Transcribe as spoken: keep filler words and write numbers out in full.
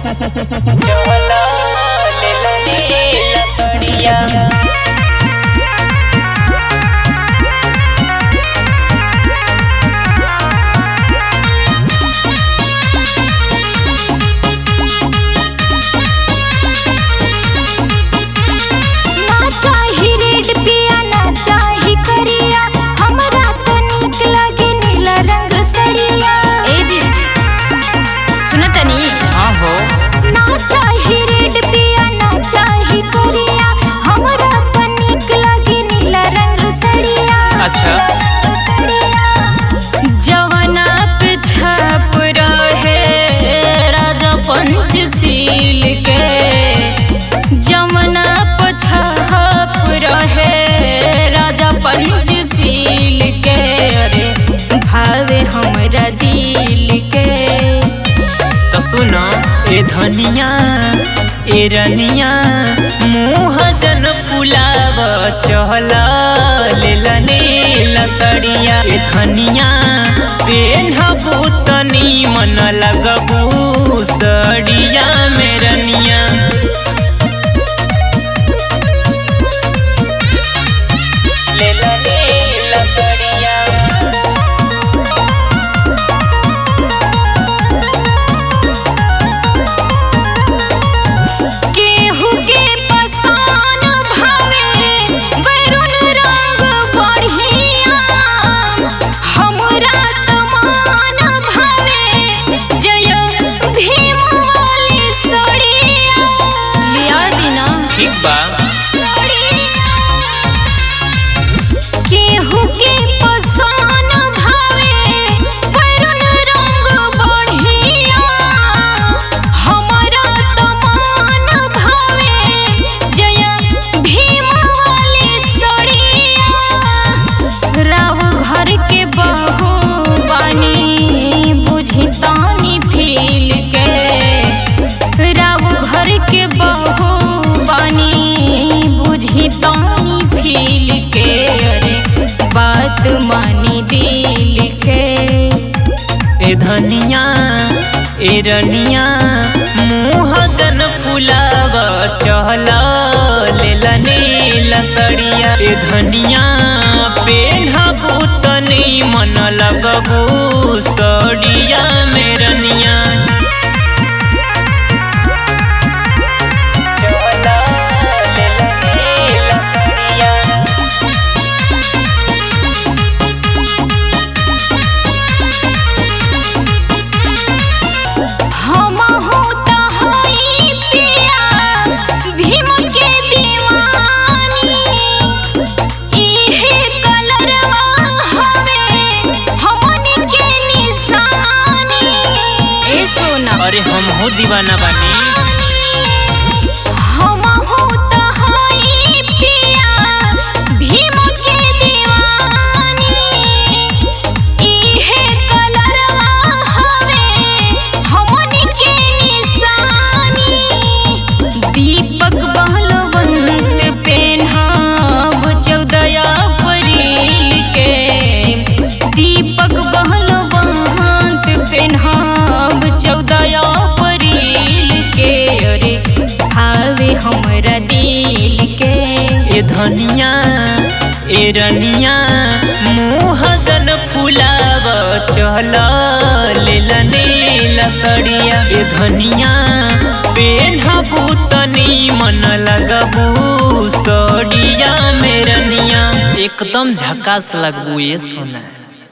चला ले नीला सड़िया अच्छा जवना पे छाप रहे राजा पंचशील के जवना पे छाप रहे राजा पंचशील के अरे भावे हमरा दिल के तो सुनो ए धनिया ए रनिया मुँह जन फुलाव चहला ले नीला सड़िया ए धनिया पेन्हबू तनी मन लगबू सड़िया में रनिया ले नीला सड़िया केहू के पसंद भावे वरुण रंग बढ़िया हमरा त मन भावे जय भीम वाली सड़िया राव घर के बहू बानी बुझी तानी फील के राव घर के बहू बानी बुझी तानी फील के बात मानी दिल के ए धनिया ए रनिया मुँह जन फुलाव चहला ले नीला सड़िया ए धनिया पेन्हबू तनी मन लगबू सड़िया में रनिया अरे हम हो दीवाना बानी हम हो तो हई पिया भीम के दीवानी इहे कलरवा हवे हमनी के निशानी दीपक बहलवंत पेन्हब चौदह अप्रैल के दीपक बहलवंत पेन्हब चौदह अप्रैल के अरे भावे हमरा दिल के ए धनिया ए रनिया मुँह जन फुलाव चहला ले नीला सड़िया ए धनिया पेन्हबू तनी मन लगबू सड़िया में रनिया एकदम झकास लगबू ये सोना।